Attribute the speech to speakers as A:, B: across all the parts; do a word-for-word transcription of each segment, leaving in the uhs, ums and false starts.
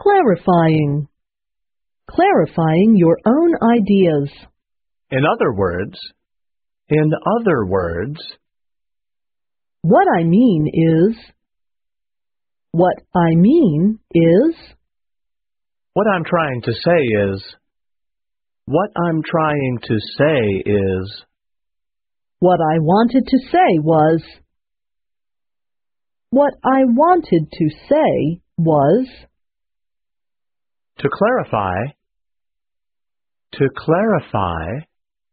A: Clarifying. Clarifying your own ideas.
B: In other words, in other words,
A: What I mean is. What I mean is.
B: what I'm trying to say is. What I'm trying to say is.
A: What I wanted to say was. What I wanted to say was.
B: To clarify. To clarify.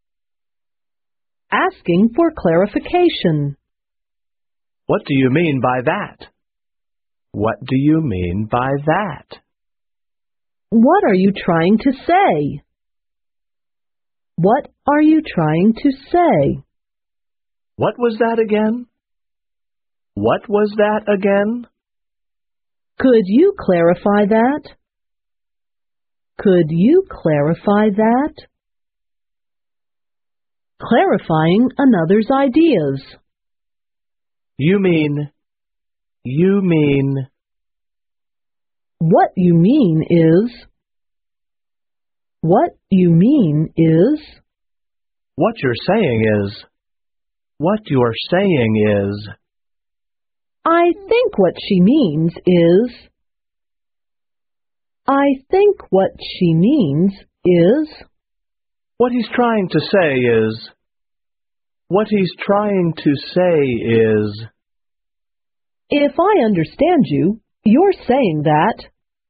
A: Asking for clarification.
B: What do you mean by that? What do you mean by that?
A: What are you trying to say? What are you trying to say?
B: What was that again? What was that again?
A: Could you clarify that? Could you clarify that? Clarifying another's ideas.
B: You mean, you mean,
A: What you mean is. What you mean is.
B: what you're saying is, what you're saying is,
A: I think what she means is. I think what she means is.
B: what he's trying to say is, what he's trying to say is,
A: If I understand you, you're saying that.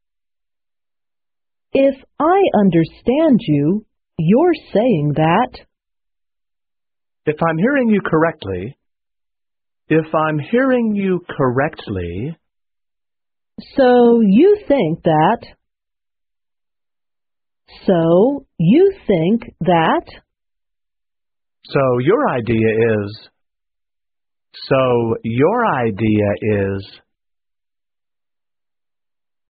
A: If I understand you, you're saying that.
B: if I'm hearing you correctly, if I'm hearing you correctly,
A: So you think that. So you think that.
B: so your idea is, so your idea is,